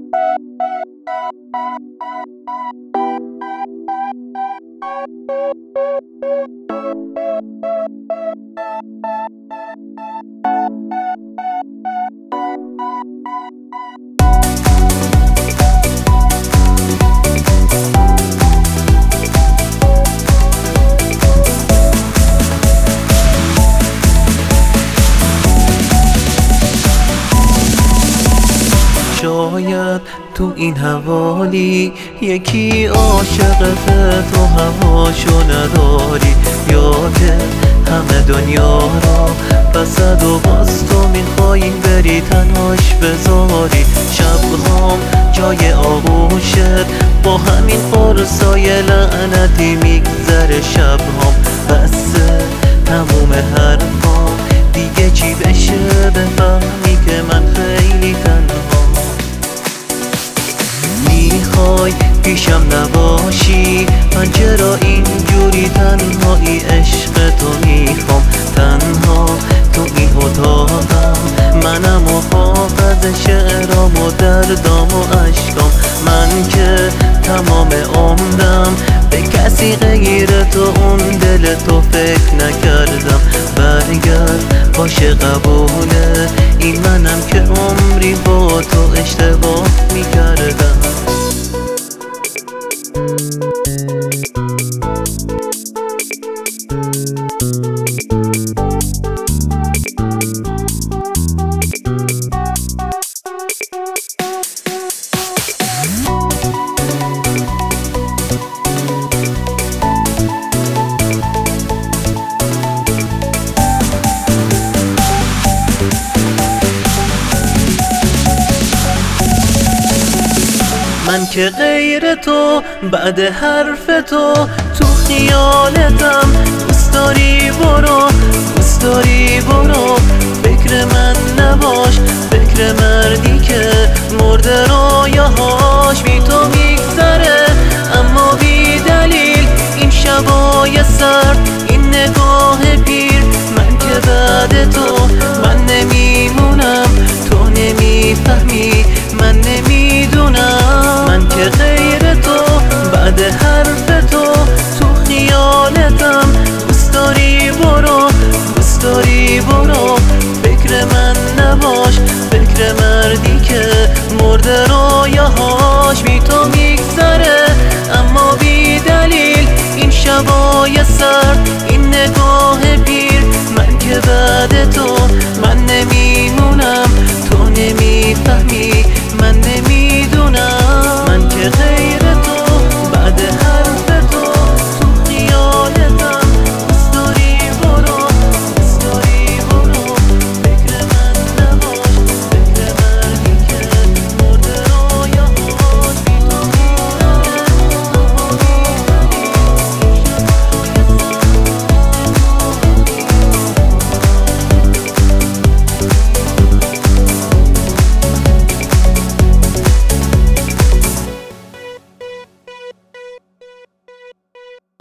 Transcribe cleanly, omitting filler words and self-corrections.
شاید تو این حوالی یکی عاشقته تو هواشو نداری، یا که همه دنیا را بسد و باز تو میخوایی بری تنهاش بذاری. شبهام جای آغوشت با همین قرصای لعنتی میگذره، شبهام بسه تموم حرفام دیگه چی بشه بفهمی که من خیلی تنها. میخوای پیشم نباشی من چرا اینجوری تنهایی، عشق تو میخوام تنها تو این اتاقم، منم و حافظ شعرام و دردام و عشقام. من که تمام عمرم به کسی غیر تو اون دل تو فکر نکردم. برگرد باشه قبوله این منم که عمری با تو اشتباه میکردم. من که غیر تو بعد حرف تو خیالتم، دوست داری برو دوست داری برو، فکر من نباش فکر مردی که مرده رویاهاش بی تو میگذره، اما بی دلیل این شبای سرد این نگاه پیر. من که بعد تو من نمیمونم تو نمیفهمی من نمیدونم. من که غیر تو بعد حرف تو خیالتم، دوست داری برو دوست داری برو، فکر من نباش فکر مردی که مرده رو